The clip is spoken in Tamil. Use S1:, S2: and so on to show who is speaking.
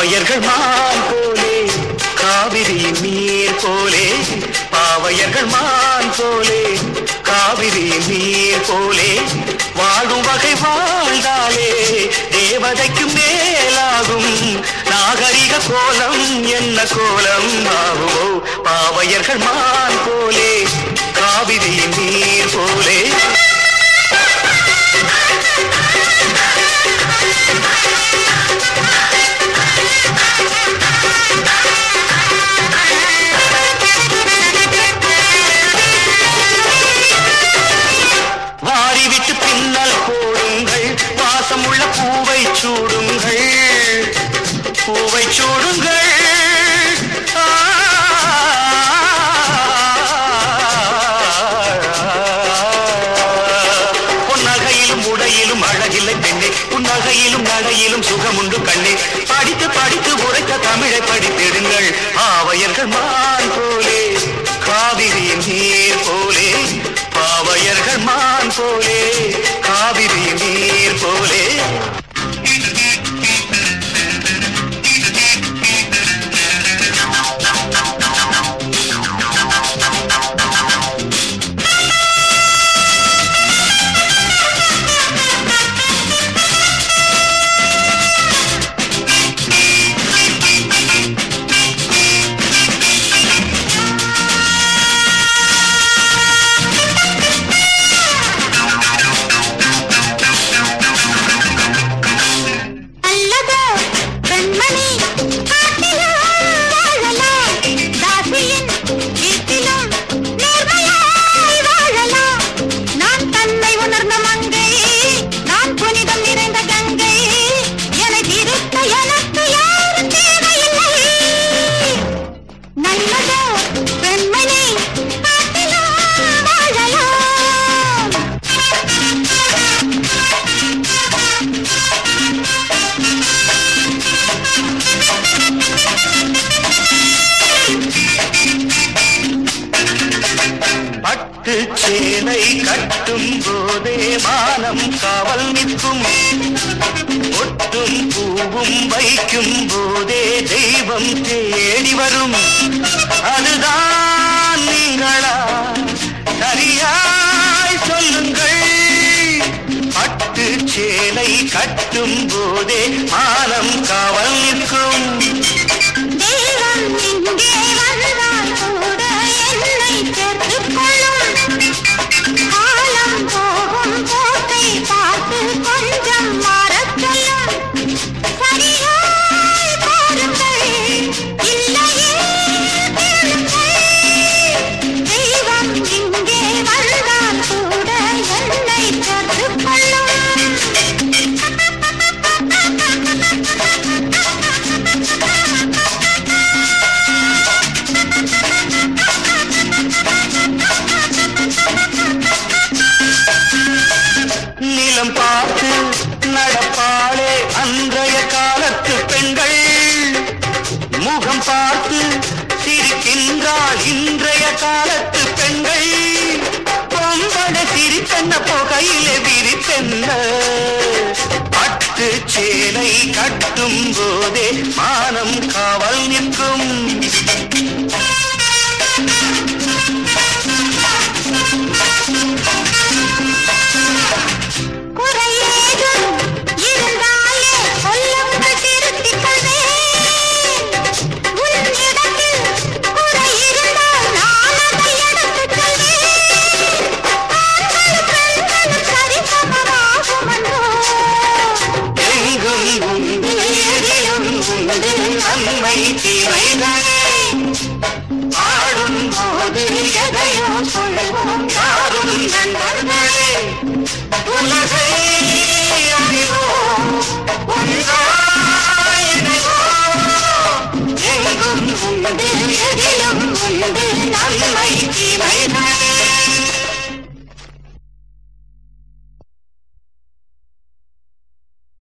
S1: பாவையர்கள் மான் போலே காவிரியின் நீர் போலே, பாவையர்கள் மான் போலே காவிரியின் நீர் போலே, வாழும் வகை வாழ்ந்தாலே தேவதைக்கு மேலாகும் நாகரிக கோலம் என்ன கோலம் ஆகுமோ. பாவையர்கள் மான் போலே காவிரியின் நீர் போலே. வாரிவிட்டு பின்னல் போடுங்கள், வாசமுள்ள பூவை சூடுங்கள், பூவை சூடுங்கள். பொன்னகையிலும் உடையிலும் அழகில்லை பெண்ணே, புன்னகையிலும் நகையிலும் சுகமுண்டு கண்ணே. படித்து படித்து உரைத்த தமிழை படித்திடுங்கள். பாவையர்கள் மான் போலே காவிரியின் நீர் போலே, பாவையர்கள் மான் போலே காவிரியின் நீர் போலே. சேலை கட்டும் போதே மானம் காவல் நிற்கும், ஒட்டும் பூவும் வைக்கும் போதே தெய்வம் தேடி வரும். அதுதான் நீங்களா சரியாய் சொல்லுங்கள். பட்டு சேலை கட்டும் போதே மானம் காவல் நிற்கும். நிலம் பார்த்து நடப்பாளே அன்றைய காலத்து பெண்கள், முகம் பார்த்து சிரிக்கின்றாள் இன்றைய காலத்து பெண்கள். பொம்பட சிரித்தென்ன புகையிலே விரித்தென்ன, பட்டு சேலை கட்டும் போதே மானம் காவல் நிற்கும். நன்மை தீமைகளே ஆடும் போது எதையோ சொல்வோம் யாரும் நண்பர்களே. உலகை அறிவோம் ஒன்றாய் இணைவோம், எங்கும் உண்டு